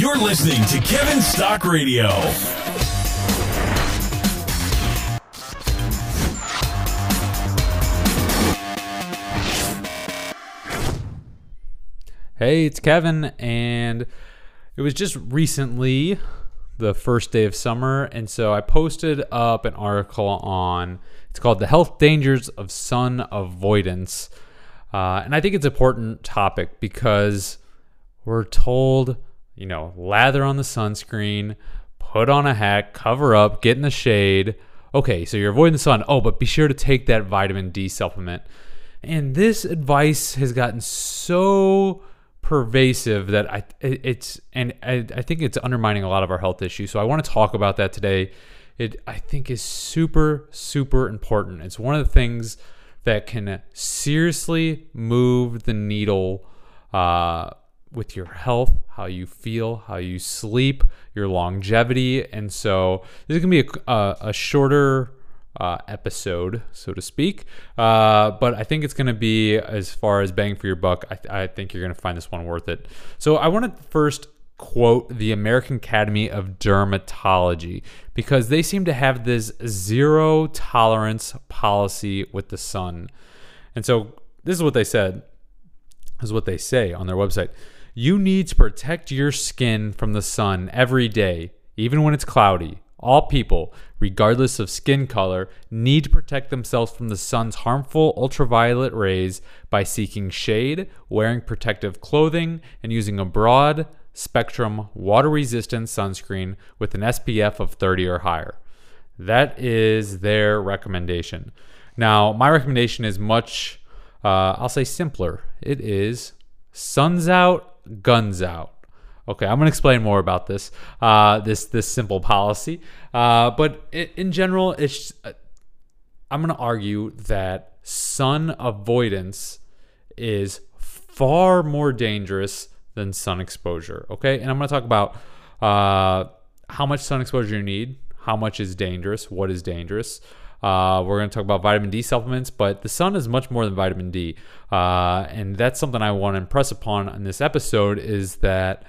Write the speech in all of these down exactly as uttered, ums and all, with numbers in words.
You're listening to Kevin Stock Radio. Hey, it's Kevin, and it was just recently the first day of summer, and so I posted up an article on, it's called The Health Dangers of Sun Avoidance, uh, and I think it's an important topic because we're told, you know, lather on the sunscreen, put on a hat, cover up, get in the shade. Okay, so you're avoiding the sun. Oh, but be sure to take that vitamin D supplement. And this advice has gotten so pervasive that I it's and I, I think it's undermining a lot of our health issues. So I want to talk about that today. It I think is super super important. It's one of the things that can seriously move the needle uh, with your health, how you feel, how you sleep, your longevity. And so this is gonna be a, a, a shorter Uh, episode, so to speak, uh, but I think it's going to be, as far as bang for your buck, I, th- I think you're going to find this one worth it. So I want to first quote the American Academy of Dermatology, because they seem to have this zero tolerance policy with the sun. And so this is what they said, this is what they say on their website. You need to protect your skin from the sun every day, even when it's cloudy. All people, regardless of skin color, need to protect themselves from the sun's harmful ultraviolet rays by seeking shade, wearing protective clothing, and using a broad spectrum water-resistant sunscreen with an S P F of thirty or higher. That is their recommendation. Now, my recommendation is much, uh, I'll say simpler. It is sun's out, guns out. Okay, I'm going to explain more about this, uh, this this simple policy. Uh, but it, in general, it's uh, I'm going to argue that sun avoidance is far more dangerous than sun exposure. Okay, and I'm going to talk about uh, how much sun exposure you need, how much is dangerous, what is dangerous. Uh, we're going to talk about vitamin D supplements, but the sun is much more than vitamin D, uh, and that's something I want to impress upon in this episode is that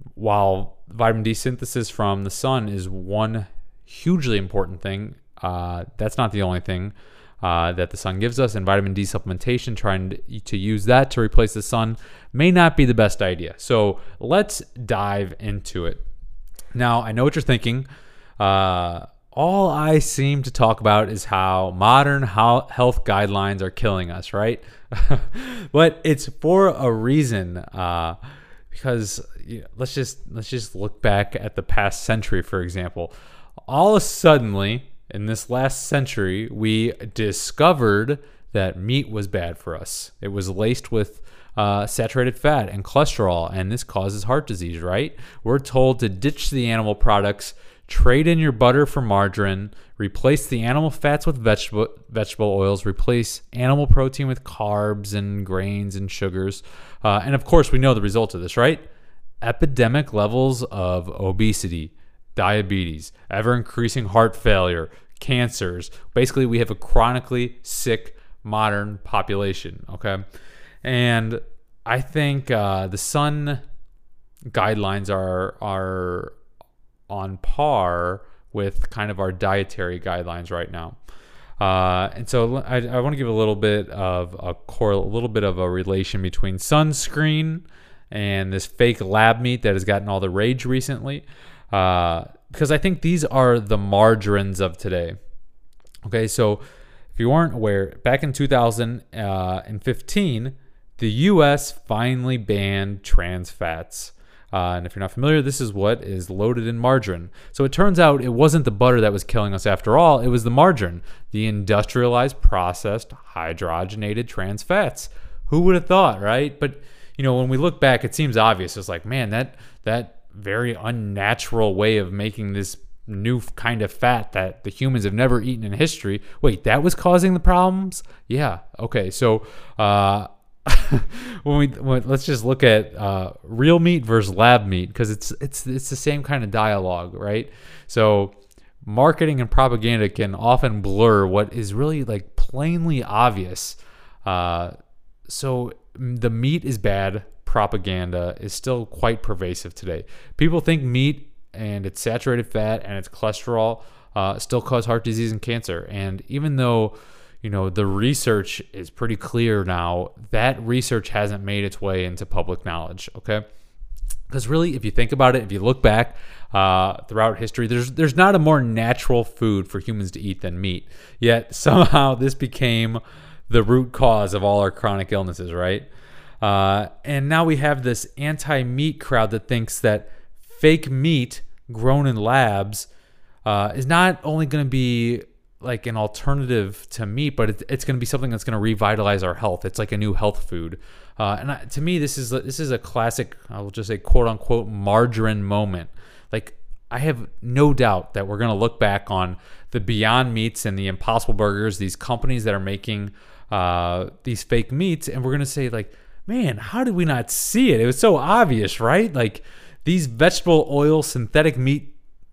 while vitamin D synthesis from the sun is one hugely important thing, uh, that's not the only thing uh, that the sun gives us. And vitamin D supplementation, trying to, to use that to replace the sun, may not be the best idea. So let's dive into it. Now, I know what you're thinking. Uh, all I seem to talk about is how modern health guidelines are killing us, right? But it's for a reason. Uh, Because you know, let's just let's just look back at the past century, for example. All of a suddenly, in this last century, we discovered that meat was bad for us. It was laced with uh, saturated fat and cholesterol, and this causes heart disease, right? We're told to ditch the animal products, trade in your butter for margarine, replace the animal fats with vegetable vegetable oils, replace animal protein with carbs and grains and sugars. Uh, and of course, we know the result of this, right? Epidemic levels of obesity, diabetes, ever-increasing heart failure, cancers. Basically, we have a chronically sick modern population, okay? And I think uh, the sun guidelines are are on par with kind of our dietary guidelines right now. Uh, and so I, I want to give a little bit of a core, a little bit of a relation between sunscreen and this fake lab meat that has gotten all the rage recently. Uh, because I think these are the margarines of today. Okay, so if you weren't aware, back in two thousand fifteen, the U S finally banned trans fats. Uh, and if you're not familiar, this is what is loaded in margarine. So it turns out it wasn't the butter that was killing us after all. It was the margarine, the industrialized, processed, hydrogenated trans fats. Who would have thought, right? But, you know, when we look back, it seems obvious. It's like, man, that that very unnatural way of making this new kind of fat that the humans have never eaten in history. Wait, that was causing the problems? Yeah. Okay. So, uh, when we when, let's just look at uh, real meat versus lab meat, because it's it's it's the same kind of dialogue, right? So marketing and propaganda can often blur what is really like plainly obvious. Uh, so the meat is bad, propaganda is still quite pervasive today. People think meat and its saturated fat and its cholesterol uh, still cause heart disease and cancer. And even though, you know, the research is pretty clear now, that research hasn't made its way into public knowledge, okay? Because really, if you think about it, if you look back uh, throughout history, there's there's not a more natural food for humans to eat than meat. Yet somehow this became the root cause of all our chronic illnesses, right? Uh, and now we have this anti-meat crowd that thinks that fake meat grown in labs uh, is not only going to be like an alternative to meat, but it, it's going to be something that's going to revitalize our health. It's like a new health food. Uh, and I, to me, this is this is a classic, I will just say, quote unquote, margarine moment. Like, I have no doubt that we're going to look back on the Beyond Meats and the Impossible Burgers, these companies that are making uh, these fake meats, and we're going to say, like, man, how did we not see it? It was so obvious, right? Like, these vegetable oil, synthetic meat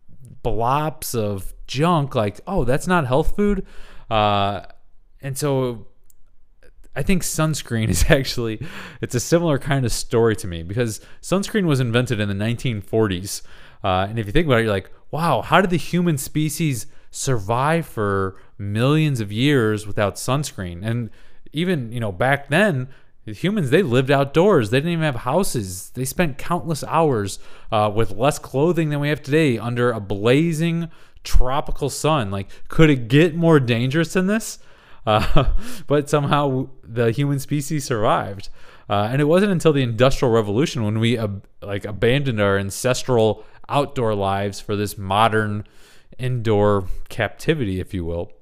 blobs of junk, like, oh, that's not health food. Uh, and so I think sunscreen is actually, it's a similar kind of story to me, because sunscreen was invented in the nineteen forties. Uh, and if you think about it, you're like, wow, how did the human species survive for millions of years without sunscreen? And even, you know, back then, humans, they lived outdoors. They didn't even have houses. They spent countless hours uh, with less clothing than we have today under a blazing tropical sun. Like, could it get more dangerous than this? Uh, but somehow the human species survived. Uh, and it wasn't until the Industrial Revolution when we uh, like abandoned our ancestral outdoor lives for this modern indoor captivity, if you will.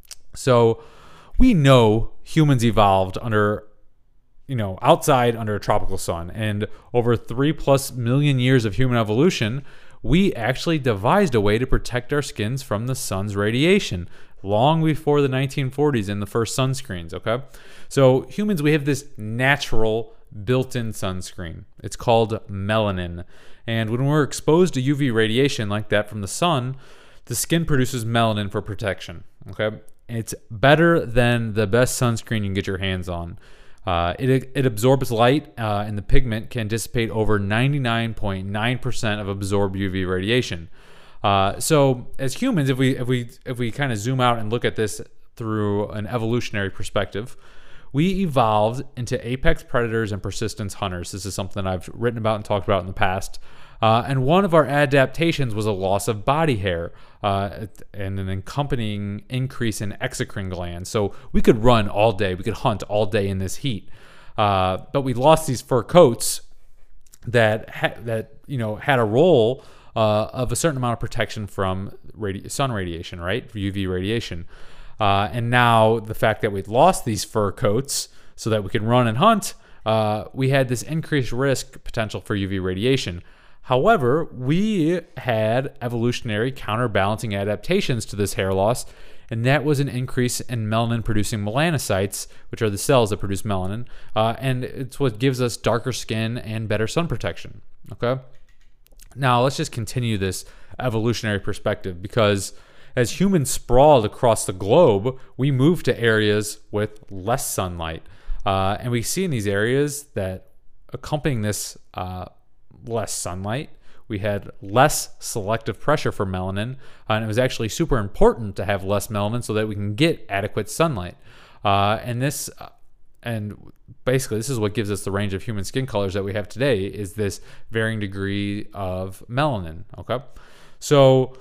So we know humans evolved under, you know, outside under a tropical sun. And over three plus million years of human evolution, we actually devised a way to protect our skins from the sun's radiation long before the nineteen forties and the first sunscreens, okay? So humans, we have this natural built-in sunscreen. It's called melanin. And when we're exposed to U V radiation like that from the sun, the skin produces melanin for protection, okay? It's better than the best sunscreen you can get your hands on. Uh, it, it absorbs light, uh, and the pigment can dissipate over ninety-nine point nine percent of absorbed U V radiation. Uh, so as humans, if we if we if we kind of zoom out and look at this through an evolutionary perspective, we evolved into apex predators and persistence hunters. This is something I've written about and talked about in the past. Uh, and one of our adaptations was a loss of body hair uh, and an accompanying increase in exocrine glands. So we could run all day, we could hunt all day in this heat, uh, but we lost these fur coats that ha- that you know had a role uh, of a certain amount of protection from radi- sun radiation, right? U V radiation. Uh, and now the fact that we'd lost these fur coats so that we could run and hunt, uh, we had this increased risk potential for U V radiation. However, we had evolutionary counterbalancing adaptations to this hair loss, and that was an increase in melanin-producing melanocytes, which are the cells that produce melanin, uh, and it's what gives us darker skin and better sun protection, okay? Now, let's just continue this evolutionary perspective, because as humans sprawled across the globe, we moved to areas with less sunlight, uh, and we see in these areas that accompanying this uh, less sunlight, we had less selective pressure for melanin, uh, and it was actually super important to have less melanin so that we can get adequate sunlight. Uh, and this, uh, and basically, this is what gives us the range of human skin colors that we have today, is this varying degree of melanin. Okay, so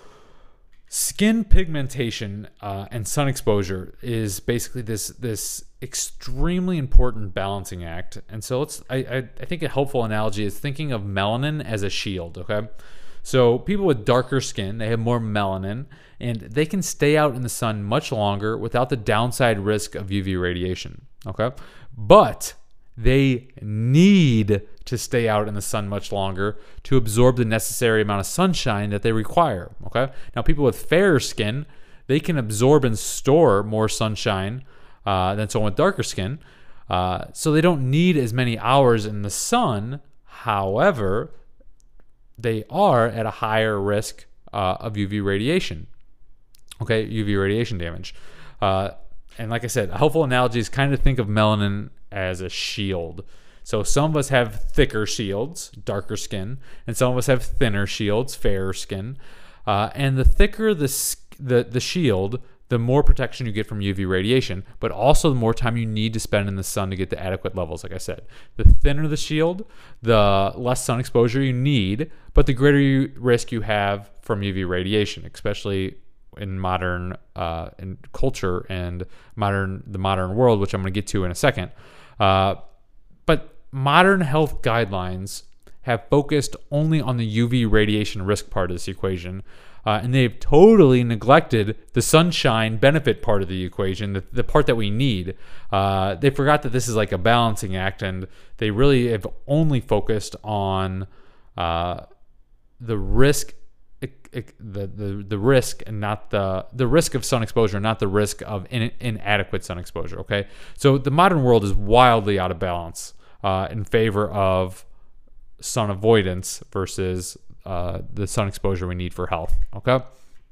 skin pigmentation uh, and sun exposure is basically this this extremely important balancing act. And so let's I, I I think a helpful analogy is thinking of melanin as a shield. Okay, so people with darker skin, they have more melanin, and they can stay out in the sun much longer without the downside risk of U V radiation. Okay, but they need to stay out in the sun much longer to absorb the necessary amount of sunshine that they require. Okay, now people with fairer skin, they can absorb and store more sunshine uh, than someone with darker skin, uh, so they don't need as many hours in the sun. However, they are at a higher risk uh, of U V radiation. Okay, U V radiation damage. Uh, and like I said, a helpful analogy is kind of think of melanin as a shield. So some of us have thicker shields, darker skin, and some of us have thinner shields, fairer skin. Uh, and the thicker the, the the shield, the more protection you get from U V radiation, but also the more time you need to spend in the sun to get to adequate levels, like I said. The thinner the shield, the less sun exposure you need, but the greater you, risk you have from U V radiation, especially in modern uh, in culture and modern the modern world, which I'm going to get to in a second. Uh, but modern health guidelines have focused only on the U V radiation risk part of this equation, uh, and they've totally neglected the sunshine benefit part of the equation, the, the part that we need. Uh, they forgot that this is like a balancing act, and they really have only focused on uh, the risk, the, the the risk, and not the the risk of sun exposure, not the risk of in, inadequate sun exposure. Okay, so the modern world is wildly out of balance uh, in favor of sun avoidance versus uh, the sun exposure we need for health. Okay,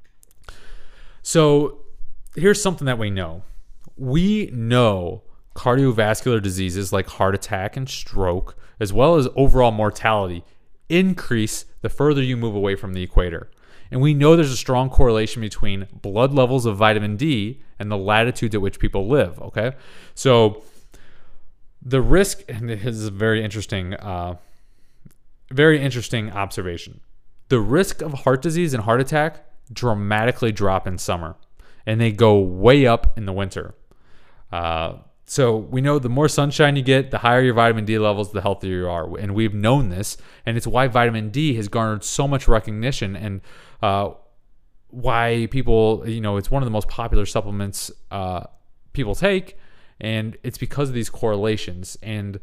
so here's something that we know. We know cardiovascular diseases like heart attack and stroke, as well as overall mortality, increase the further you move away from the equator. And we know there's a strong correlation between blood levels of vitamin D and the latitudes at which people live. Okay, so the risk, and this is a very interesting uh, Very interesting observation. The risk of heart disease and heart attack dramatically drop in summer, and they go way up in the winter. Uh, so we know the more sunshine you get, the higher your vitamin D levels, the healthier you are. And we've known this, and it's why vitamin D has garnered so much recognition, and uh, why people, you know, it's one of the most popular supplements uh, people take, and it's because of these correlations. And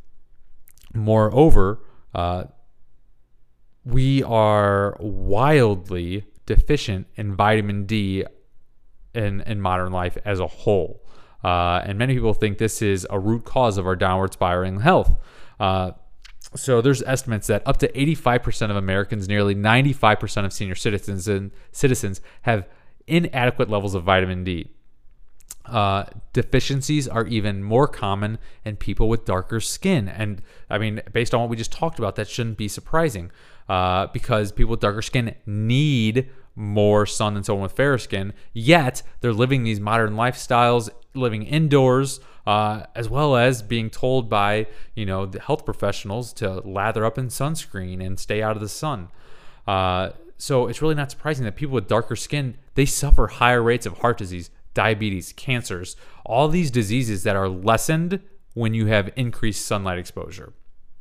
moreover, Uh, we are wildly deficient in vitamin D in, in modern life as a whole. Uh, and many people think this is a root cause of our downward spiraling health. Uh, so there's estimates that up to eighty-five percent of Americans, nearly ninety-five percent of senior citizens and citizens have inadequate levels of vitamin D. Uh, deficiencies are even more common in people with darker skin. And I mean, based on what we just talked about, that shouldn't be surprising uh, because people with darker skin need more sun than someone with fairer skin, yet they're living these modern lifestyles, living indoors, uh, as well as being told by, you know, the health professionals to lather up in sunscreen and stay out of the sun. Uh, so it's really not surprising that people with darker skin, they suffer higher rates of heart disease, diabetes, cancers, all these diseases that are lessened when you have increased sunlight exposure.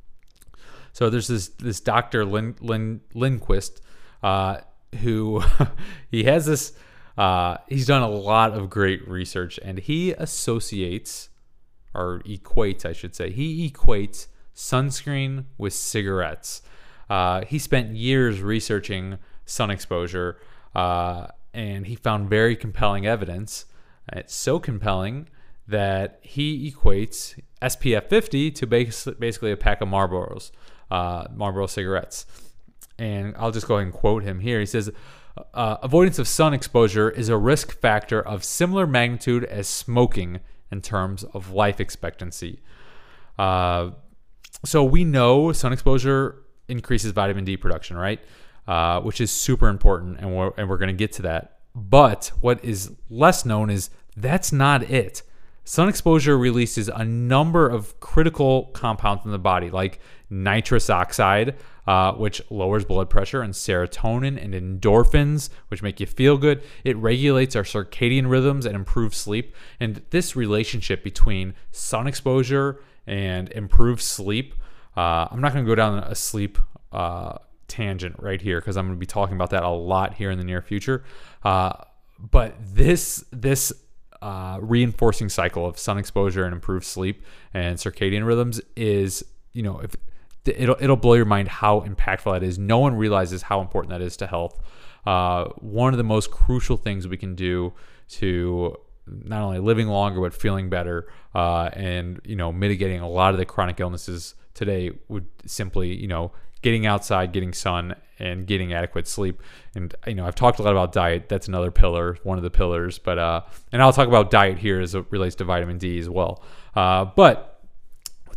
So there's this this Doctor Lin, Lin, Lindquist uh, who he has this. Uh, he's done a lot of great research, and he associates or equates, I should say, he equates sunscreen with cigarettes. Uh, he spent years researching sun exposure. Uh, And he found very compelling evidence. It's so compelling that he equates S P F fifty to basically a pack of Marlboros, uh, Marlboro cigarettes. And I'll just go ahead and quote him here. He says, uh, avoidance of sun exposure is a risk factor of similar magnitude as smoking in terms of life expectancy. Uh, so we know sun exposure increases vitamin D production, right? Uh, which is super important, and we're, and we're going to get to that. But what is less known is that's not it. Sun exposure releases a number of critical compounds in the body, like nitrous oxide, uh, which lowers blood pressure, and serotonin and endorphins, which make you feel good. It regulates our circadian rhythms and improves sleep. And this relationship between sun exposure and improved sleep, uh, I'm not going to go down a sleep uh tangent right here because I'm going to be talking about that a lot here in the near future. Uh, but this this uh, reinforcing cycle of sun exposure and improved sleep and circadian rhythms is, you know, if it'll it'll blow your mind how impactful that is. No one realizes how important that is to health. Uh, one of the most crucial things we can do to not only living longer but feeling better uh, and, you know, mitigating a lot of the chronic illnesses today would simply, you know, getting outside, getting sun, and getting adequate sleep. And, you know, I've talked a lot about diet. That's another pillar, one of the pillars. But uh, and I'll talk about diet here as it relates to vitamin D as well. Uh, but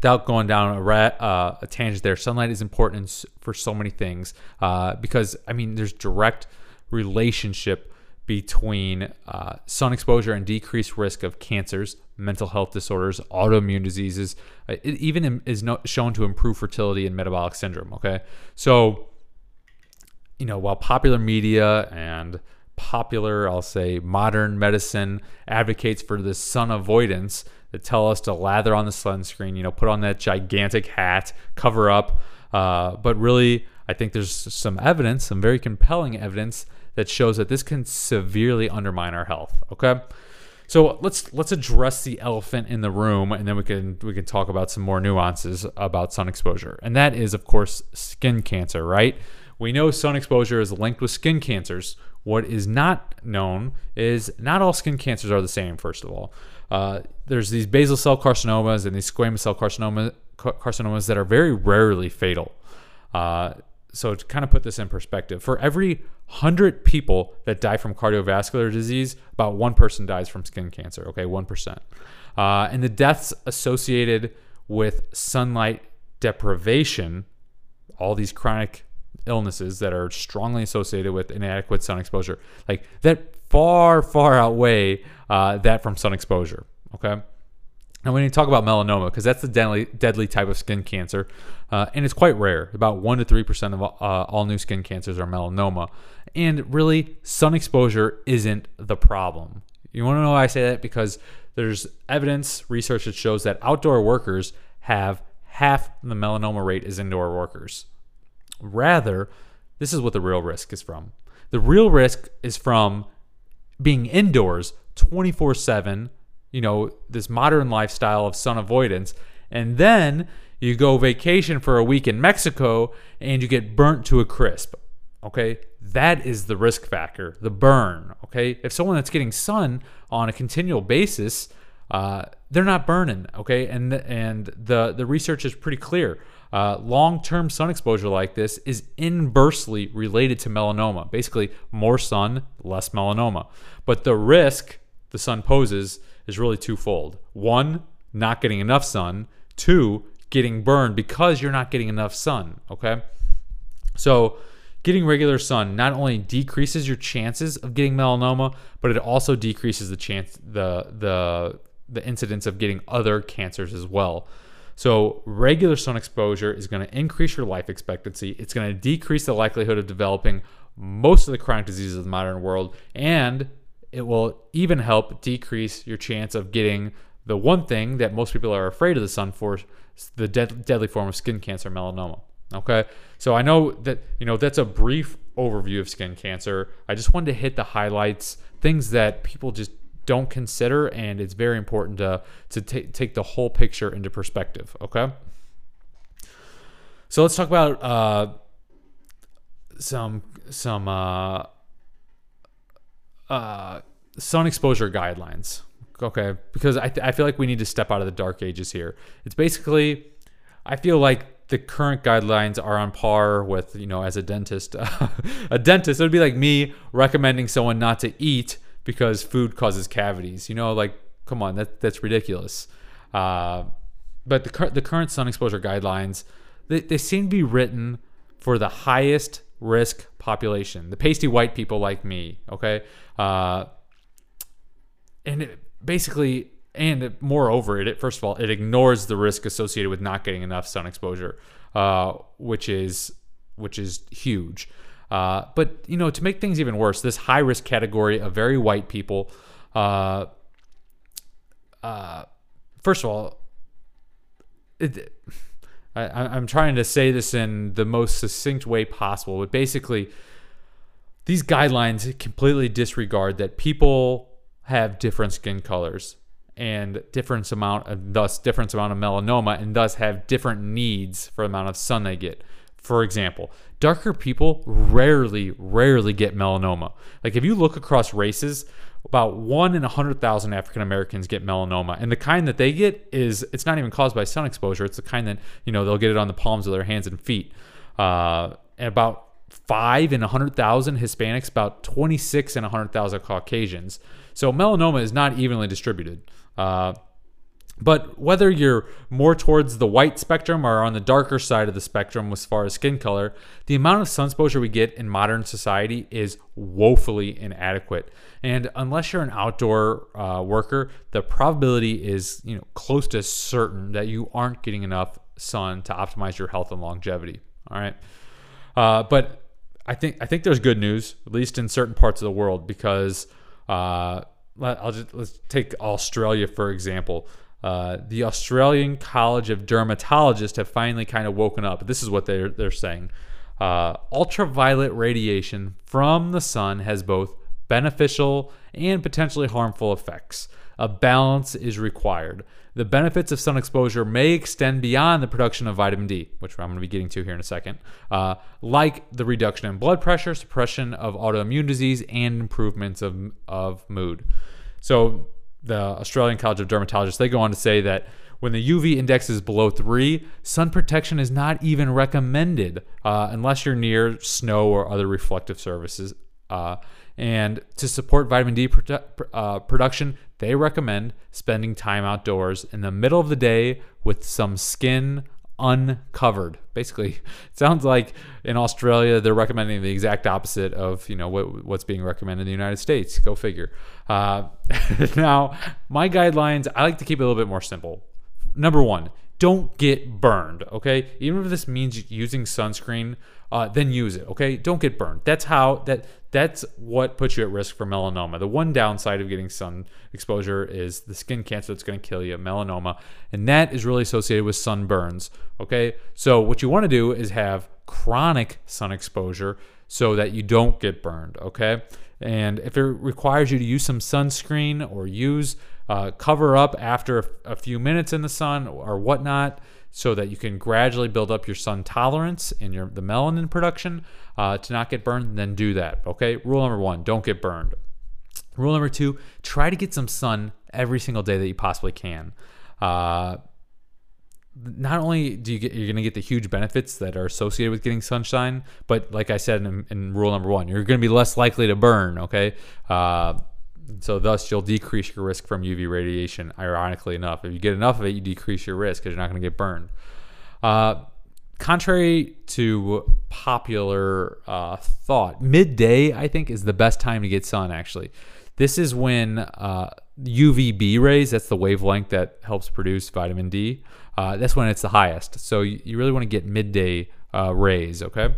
without going down a, ra- uh, a tangent there, sunlight is important s- for so many things uh, because, I mean, there's direct relationship between uh, sun exposure and decreased risk of cancers, mental health disorders, autoimmune diseases. Uh, it even is no, shown to improve fertility and metabolic syndrome. Okay, so you know, while popular media and popular, I'll say, modern medicine advocates for this sun avoidance that tell us to lather on the sunscreen, you know, put on that gigantic hat, cover up, uh, but really, I think there's some evidence, some very compelling evidence that shows that this can severely undermine our health. Okay, so let's let's address the elephant in the room, and then we can we can talk about some more nuances about sun exposure, and that is, of course, skin cancer. Right? We know sun exposure is linked with skin cancers. What is not known is not all skin cancers are the same. First of all, uh, there's these basal cell carcinomas and these squamous cell carcinoma, carcinomas that are very rarely fatal. Uh, So to kind of put this in perspective, for every one hundred people that die from cardiovascular disease, about one person dies from skin cancer, okay, one percent. Uh, and the deaths associated with sunlight deprivation, all these chronic illnesses that are strongly associated with inadequate sun exposure, like that far, far outweigh uh, that from sun exposure, okay? Now, when you talk about melanoma, because that's the deadly, deadly type of skin cancer, uh, and it's quite rare. About one to three percent of uh, all new skin cancers are melanoma. And really, sun exposure isn't the problem. You want to know why I say that? Because there's evidence, research that shows that outdoor workers have half the melanoma rate as indoor workers. Rather, this is what the real risk is from. The real risk is from being indoors twenty-four seven, you know, this modern lifestyle of sun avoidance, and then you go vacation for a week in Mexico and you get burnt to a crisp. Okay, that is the risk factor, the burn. Okay, if someone that's getting sun on a continual basis, uh, they're not burning. Okay, and and the the research is pretty clear. Uh, long-term sun exposure like this is inversely related to melanoma. Basically, more sun, less melanoma. But the risk the sun poses is really twofold. One, not getting enough sun. Two, getting burned because you're not getting enough sun, okay? So getting regular sun not only decreases your chances of getting melanoma, but it also decreases the chance, the the the incidence of getting other cancers as well. So regular sun exposure is going to increase your life expectancy. It's going to decrease the likelihood of developing most of the chronic diseases of the modern world, and it will even help decrease your chance of getting the one thing that most people are afraid of the sun for, the dead, deadly form of skin cancer, melanoma. Okay, so I know that, you know, that's a brief overview of skin cancer. I just wanted to hit the highlights, things that people just don't consider, and it's very important to to t- take the whole picture into perspective. Okay, so let's talk about uh, some some uh, uh, sun exposure guidelines. Okay, because I th- I feel like we need to step out of the dark ages here. It's basically, I feel like the current guidelines are on par with, you know, as a dentist, a dentist, it would be like me recommending someone not to eat because food causes cavities. You know, like, come on, that that's ridiculous. Uh, but the cur- the current sun exposure guidelines, they, they seem to be written for the highest risk population, the pasty white people like me. Okay, uh, and it basically, and it, moreover, it first of all, it ignores the risk associated with not getting enough sun exposure, uh, which is which is huge. Uh, but, you know, to make things even worse, this high-risk category of very white people, uh, uh, first of all, it, I, I'm trying to say this in the most succinct way possible, but basically, these guidelines completely disregard that people have different skin colors and different amount of, thus different amount of melanoma, and thus have different needs for the amount of sun they get. For example, darker people rarely, rarely get melanoma. Like, if you look across races, about one in one hundred thousand African Americans get melanoma. And the kind that they get is, it's not even caused by sun exposure. It's the kind that, you know, they'll get it on the palms of their hands and feet. Uh, and about five in one hundred thousand Hispanics, about twenty-six in one hundred thousand Caucasians. So melanoma is not evenly distributed. Uh, But whether you're more towards the white spectrum or on the darker side of the spectrum as far as skin color, the amount of sun exposure we get in modern society is woefully inadequate. And unless you're an outdoor uh, worker, the probability is, you know, close to certain that you aren't getting enough sun to optimize your health and longevity. All right, uh, but I think I think there's good news, at least in certain parts of the world, because uh, let, I'll just let's take Australia for example. Uh, the Australian College of Dermatologists have finally kind of woken up. This is what they're they're saying: uh, ultraviolet radiation from the sun has both beneficial and potentially harmful effects. A balance is required. The benefits of sun exposure may extend beyond the production of vitamin D, which I'm going to be getting to here in a second, uh, like the reduction in blood pressure, suppression of autoimmune disease, and improvements of, of mood. So the Australian College of Dermatologists, they go on to say that when the U V index is below three, sun protection is not even recommended uh, unless you're near snow or other reflective surfaces. Uh, and to support vitamin D produ- uh, production, they recommend spending time outdoors in the middle of the day with some skin uncovered. Basically, it sounds like in Australia they're recommending the exact opposite of, you know, what, what's being recommended in the United States. Go figure. Uh, now, my guidelines, I like to keep it a little bit more simple. Number one, don't get burned, okay? Even if this means using sunscreen, uh, then use it, okay? Don't get burned. That's how that that's what puts you at risk for melanoma. The one downside of getting sun exposure is the skin cancer that's going to kill you, melanoma, and that is really associated with sunburns, okay? So what you want to do is have chronic sun exposure so that you don't get burned, okay? And if it requires you to use some sunscreen or use uh, cover up after a few minutes in the sun or whatnot, so that you can gradually build up your sun tolerance and your the melanin production uh, to not get burned, then do that. Okay. Rule number one: don't get burned. Rule number two: try to get some sun every single day that you possibly can. Uh, not only do you get you're going to get the huge benefits that are associated with getting sunshine, but like I said in, in rule number one, you're going to be less likely to burn. Okay. Uh, So thus, you'll decrease your risk from U V radiation, ironically enough. If you get enough of it, you decrease your risk because you're not going to get burned. Uh, contrary to popular uh, thought, midday, I think, is the best time to get sun, actually. This is when uh, U V B rays, that's the wavelength that helps produce vitamin D, uh, that's when it's the highest. So you, you really want to get midday uh, rays, okay?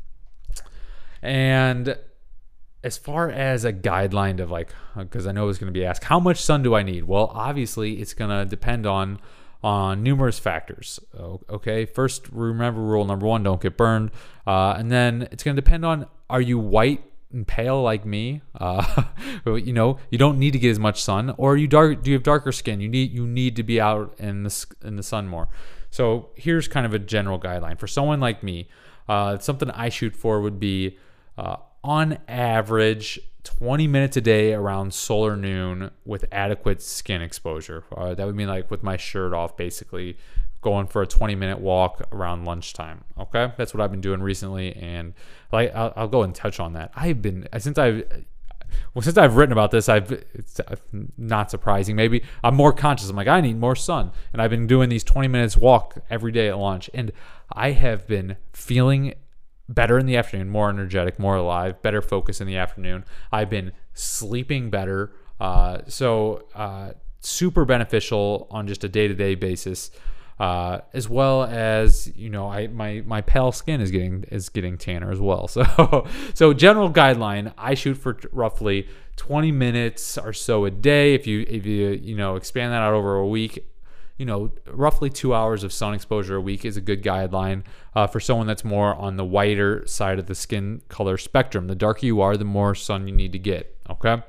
And as far as a guideline of like, because I know it's going to be asked, how much sun do I need? Well, obviously, it's going to depend on on numerous factors. Okay, first, remember rule number one: don't get burned. Uh, and then it's going to depend on, are you white and pale like me? Uh, you know, you don't need to get as much sun. Or are you dark? Do you have darker skin? You need you need to be out in the in the sun more. So here's kind of a general guideline for someone like me. Uh, something I shoot for would be, Uh, on average, twenty minutes a day around solar noon with adequate skin exposure. Uh, that would mean like with my shirt off, basically going for a twenty minute walk around lunchtime. Okay, that's what I've been doing recently, and like I'll, I'll go and touch on that. I've been since I've well since I've written about this, I've it's not surprising. Maybe I'm more conscious. I'm like, I need more sun, and I've been doing these twenty minutes walk every day at lunch, and I have been feeling better in the afternoon, more energetic, more alive, better focus in the afternoon. I've been sleeping better. Uh, so uh, super beneficial on just a day-to-day basis, uh, as well as, you know, I my my pale skin is getting is getting tanner as well. So so general guideline, I shoot for t- roughly twenty minutes or so a day. If you if you you know expand that out over a week, you know, roughly two hours of sun exposure a week is a good guideline uh, for someone that's more on the whiter side of the skin color spectrum. The darker you are, the more sun you need to get. Okay.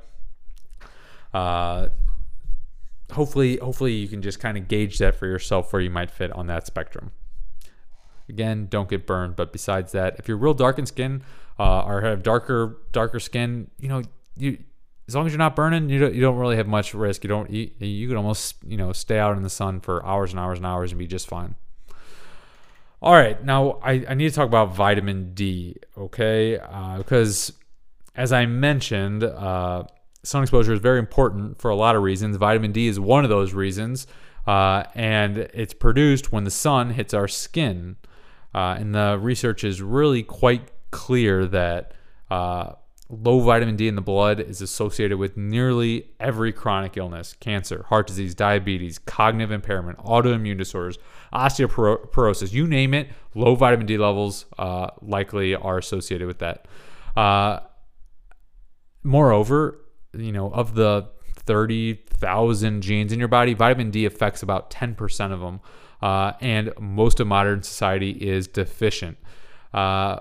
Uh, hopefully, hopefully you can just kind of gauge that for yourself where you might fit on that spectrum. Again, don't get burned. But besides that, if you're real dark in skin uh, or have darker darker skin, you know, you. As long as you're not burning, you don't, you don't really have much risk. You don't you, you could almost, you know, stay out in the sun for hours and hours and hours and be just fine. All right, now I, I need to talk about vitamin D, okay? Uh, because as I mentioned, uh, sun exposure is very important for a lot of reasons. Vitamin D is one of those reasons. uh, and it's produced when the sun hits our skin. Uh, and the research is really quite clear that uh, low vitamin D in the blood is associated with nearly every chronic illness: cancer, heart disease, diabetes, cognitive impairment, autoimmune disorders, osteoporosis, you name it. Low vitamin D levels uh, likely are associated with that. Uh, moreover, you know, of the thirty thousand genes in your body, vitamin D affects about ten percent of them. Uh, and most of modern society is deficient. Uh,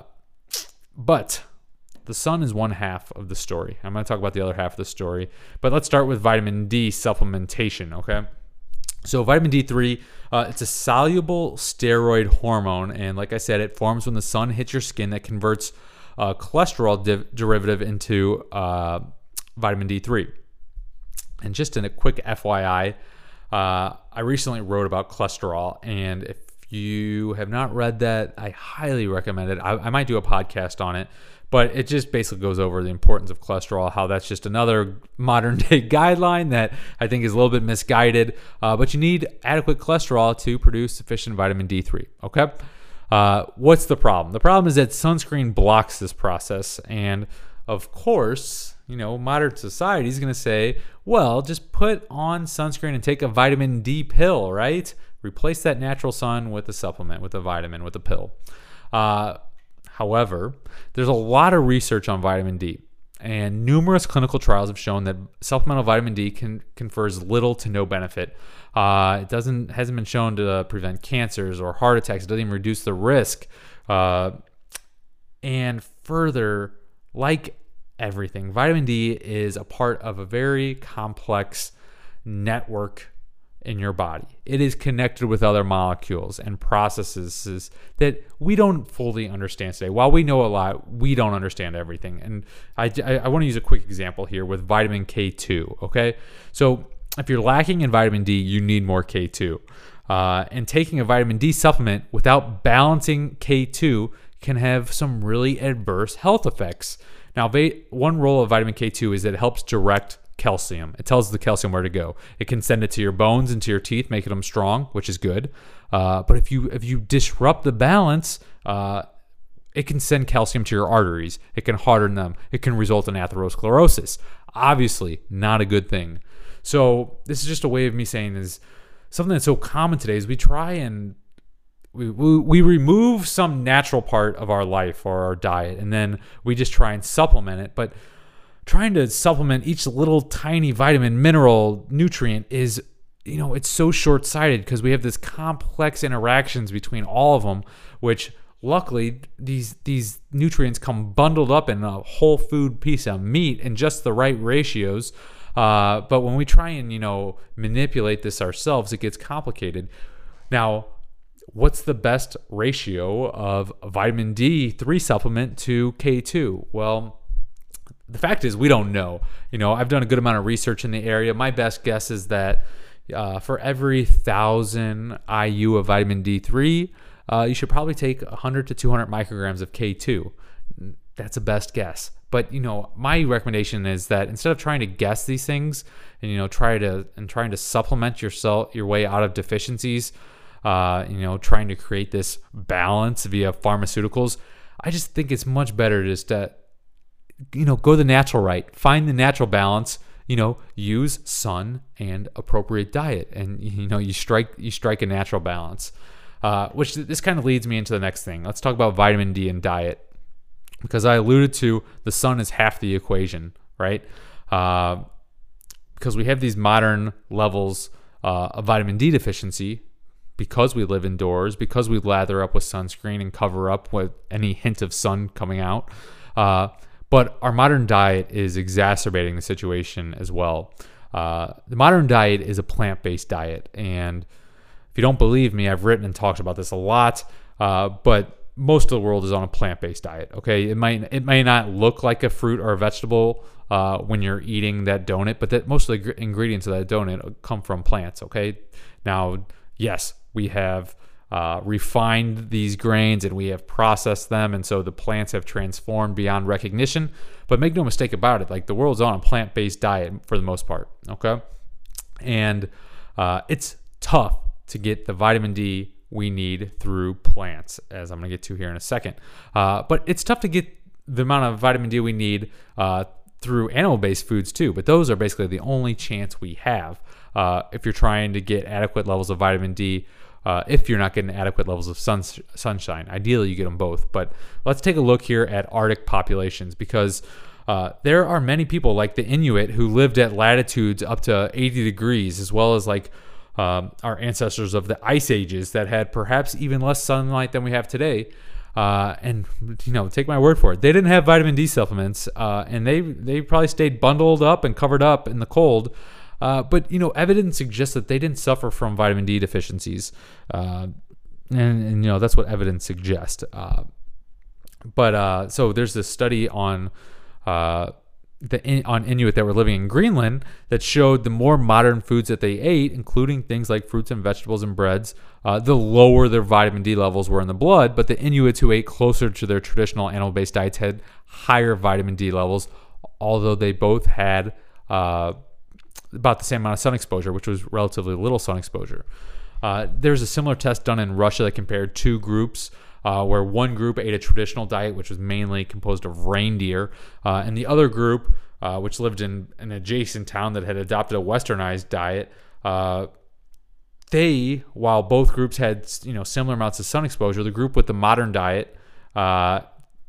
but the sun is one half of the story. I'm going to talk about the other half of the story. But let's start with vitamin D supplementation, okay? So vitamin D three, uh, it's a soluble steroid hormone. And like I said, it forms when the sun hits your skin that converts uh, cholesterol div- derivative into uh, vitamin D three. And just in a quick F Y I, Uh, I recently wrote about cholesterol, and if you have not read that, I highly recommend it. I, I might do a podcast on it, but it just basically goes over the importance of cholesterol, how that's just another modern day guideline that I think is a little bit misguided, uh, but you need adequate cholesterol to produce sufficient vitamin D three, okay? Uh, what's the problem? The problem is that sunscreen blocks this process, and of course, you know, modern society is going to say, well, just put on sunscreen and take a vitamin D pill, right? Replace that natural sun with a supplement, with a vitamin, with a pill. Uh, however, there's a lot of research on vitamin D, and numerous clinical trials have shown that supplemental vitamin D can confers little to no benefit. Uh, it doesn't hasn't been shown to prevent cancers or heart attacks. It doesn't even reduce the risk. Uh, and further, like everything, vitamin D is a part of a very complex network in your body. It is connected with other molecules and processes that we don't fully understand today. While we know a lot, we don't understand everything. And I, I, I want to use a quick example here with vitamin K two, okay? So if you're lacking in vitamin D, you need more K two. Uh, and taking a vitamin D supplement without balancing K two can have some really adverse health effects. Now, one role of vitamin K two is that it helps direct calcium. It tells the calcium where to go. It can send it to your bones and to your teeth, making them strong, which is good. Uh, but if you if you disrupt the balance, uh, it can send calcium to your arteries. It can harden them. It can result in atherosclerosis. Obviously, not a good thing. So this is just a way of me saying is something that's so common today is we try and We, we we remove some natural part of our life or our diet, and then we just try and supplement it. But trying to supplement each little tiny vitamin, mineral, nutrient is, you know, it's so short-sighted because we have this complex interactions between all of them, which luckily these these nutrients come bundled up in a whole food piece of meat in just the right ratios. Uh, but when we try and, you know, manipulate this ourselves, it gets complicated. Now, what's the best ratio of vitamin D three supplement to K two? Well, the fact is we don't know. You know, I've done a good amount of research in the area. My best guess is that uh, for every thousand I U of vitamin D three, uh, you should probably take one hundred to two hundred micrograms of K two. That's a best guess. But, you know, my recommendation is that instead of trying to guess these things and, you know, try to and trying to supplement yourself your way out of deficiencies, Uh, you know, trying to create this balance via pharmaceuticals, I just think it's much better just to, you know, go the natural right. Find the natural balance, you know, use sun and appropriate diet. And, you know, you strike you strike a natural balance, uh, which this kind of leads me into the next thing. Let's talk about vitamin D and diet, because I alluded to the sun is half the equation, right? Uh, because we have these modern levels uh, of vitamin D deficiency, because we live indoors, because we lather up with sunscreen and cover up with any hint of sun coming out. Uh, but our modern diet is exacerbating the situation as well. Uh, the modern diet is a plant-based diet. And if you don't believe me, I've written and talked about this a lot, uh, but most of the world is on a plant-based diet, okay? It might it may not look like a fruit or a vegetable uh, when you're eating that donut, but that most of the ingredients of that donut come from plants, okay? Now, yes, we have uh, refined these grains and we have processed them, and so the plants have transformed beyond recognition. But make no mistake about it, like the world's on a plant-based diet for the most part, okay? And uh, it's tough to get the vitamin D we need through plants, as I'm going to get to here in a second. Uh, but it's tough to get the amount of vitamin D we need uh, through animal-based foods too. But those are basically the only chance we have uh, if you're trying to get adequate levels of vitamin D. Uh, if you're not getting adequate levels of sun, sunshine, ideally you get them both. But let's take a look here at Arctic populations, because uh, there are many people like the Inuit who lived at latitudes up to eighty degrees, as well as like um, our ancestors of the ice ages that had perhaps even less sunlight than we have today. Uh, and you know, take my word for it, they didn't have vitamin D supplements, uh, and they they probably stayed bundled up and covered up in the cold. Uh, but, you know, evidence suggests that they didn't suffer from vitamin D deficiencies. Uh, and, and, you know, that's what evidence suggests. Uh, but uh, so there's this study on uh, the in, on Inuit that were living in Greenland that showed the more modern foods that they ate, including things like fruits and vegetables and breads, uh, the lower their vitamin D levels were in the blood. But the Inuits who ate closer to their traditional animal-based diets had higher vitamin D levels, although they both had Uh, about the same amount of sun exposure, which was relatively little sun exposure. Uh, there's a similar test done in Russia that compared two groups, uh, where one group ate a traditional diet, which was mainly composed of reindeer, uh, and the other group, uh, which lived in an adjacent town that had adopted a westernized diet, uh, they, while both groups had you know similar amounts of sun exposure, the group with the modern diet, uh,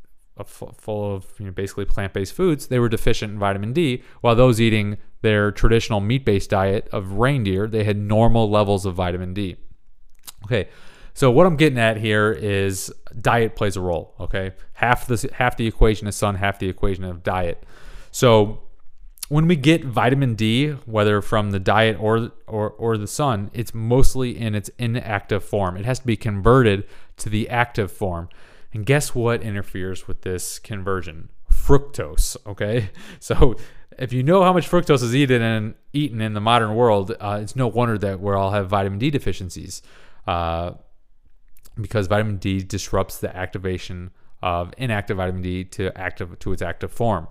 full of you know, basically plant-based foods, they were deficient in vitamin D, while those eating their traditional meat-based diet of reindeer, they had normal levels of vitamin D. Okay, so what I'm getting at here is diet plays a role. Okay, half the half the equation is sun, half the equation of diet. So when we get vitamin D, whether from the diet or or or the sun, it's mostly in its inactive form. It has to be converted to the active form. And guess what interferes with this conversion? Fructose. Okay, so if you know how much fructose is eaten and eaten in the modern world, uh, it's no wonder that we all have vitamin D deficiencies, uh, because vitamin D disrupts the activation of inactive vitamin D to active to its active form.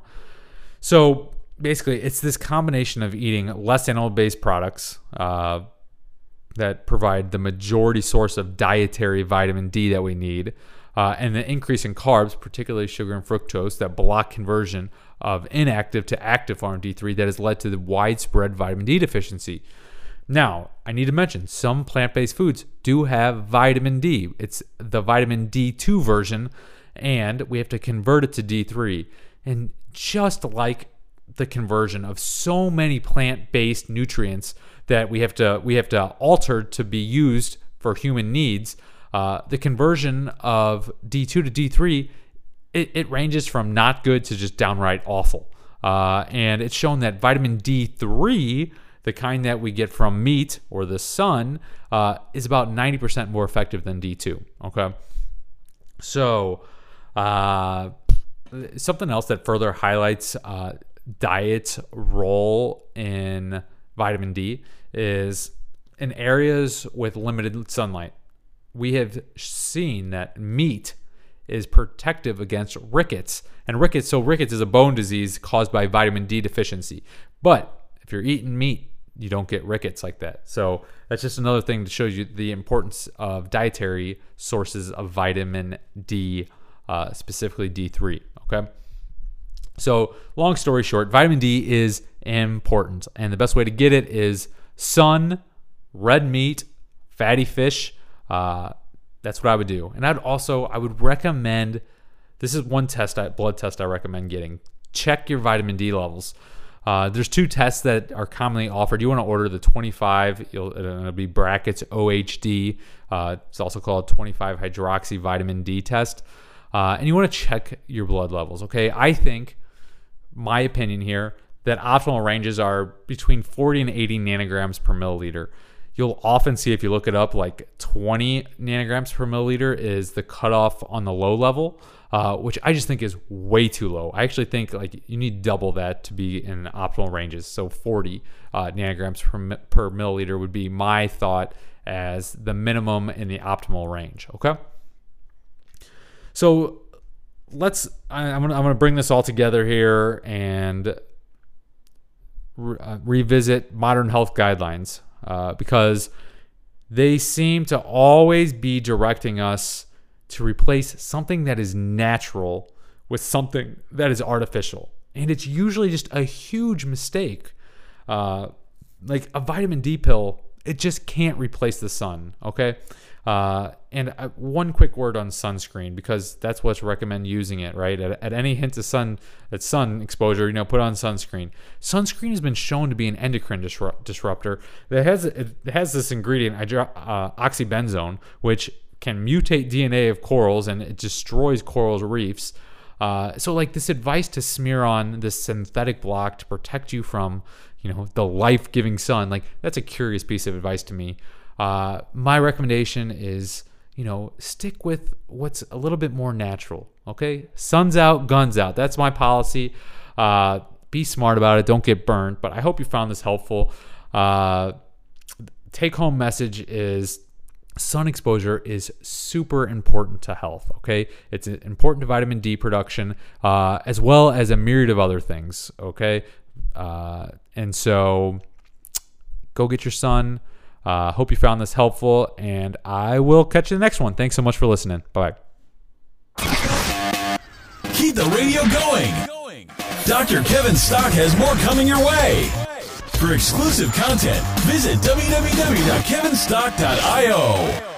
So basically, it's this combination of eating less animal-based products uh, that provide the majority source of dietary vitamin D that we need, uh, and the increase in carbs, particularly sugar and fructose, that block conversion of inactive to active form of D three that has led to the widespread vitamin D deficiency. Now, I need to mention some plant-based foods do have vitamin D. It's the vitamin D two version, and we have to convert it to D three. And just like the conversion of so many plant-based nutrients that we have to we have to alter to be used for human needs, uh, the conversion of D two to D three, it, it ranges from not good to just downright awful. Uh, and it's shown that vitamin D three, the kind that we get from meat or the sun, uh, is about ninety percent more effective than D two. Okay, so uh, something else that further highlights uh, diet's role in vitamin D is in areas with limited sunlight. We have seen that meat is protective against rickets. And rickets, so rickets is a bone disease caused by vitamin D deficiency. But if you're eating meat, you don't get rickets like that. So that's just another thing to show you the importance of dietary sources of vitamin D, uh, specifically D three. Okay. So long story short, vitamin D is important. And the best way to get it is sun, red meat, fatty fish. Uh, that's what I would do. And I'd also, I would recommend, this is one test, I, blood test I recommend getting. Check your vitamin D levels. Uh, there's two tests that are commonly offered. You want to order the twenty-five, you'll, it'll be brackets O H D. Uh, it's also called twenty-five hydroxy vitamin D test. Uh, and you want to check your blood levels, okay? I think, my opinion here, that optimal ranges are between forty and eighty nanograms per milliliter. You'll often see, if you look it up, like twenty nanograms per milliliter is the cutoff on the low level, uh, which I just think is way too low. I actually think like you need double that to be in optimal ranges. So forty uh, nanograms per, per milliliter would be my thought as the minimum in the optimal range. Okay. So let's. I, I'm gonna I'm gonna bring this all together here and re- uh, revisit modern health guidelines. Uh, because they seem to always be directing us to replace something that is natural with something that is artificial. And it's usually just a huge mistake. Uh, like a vitamin D pill, it just can't replace the sun, okay? Uh, and uh, one quick word on sunscreen, because that's what's recommend using it, right? At, at any hint of sun, at sun exposure, you know, put on sunscreen. Sunscreen has been shown to be an endocrine disrupt, disruptor. It has it has this ingredient, uh, oxybenzone, which can mutate D N A of corals, and it destroys coral reefs. Uh, so, like, this advice to smear on this synthetic block to protect you from, you know, the life-giving sun, like, that's a curious piece of advice to me. Uh, my recommendation is, you know, stick with what's a little bit more natural, okay? Sun's out, guns out. That's my policy. Uh, be smart about it. Don't get burned. But I hope you found this helpful. Uh, take-home message is sun exposure is super important to health, okay? It's important to vitamin D production, uh, as well as a myriad of other things, okay? Uh, and so go get your sun. Uh, hope you found this helpful, and I will catch you in the next one. Thanks so much for listening. Bye. Keep the radio going. Doctor Kevin Stock has more coming your way. For exclusive content, visit w w w dot kevin stock dot i o.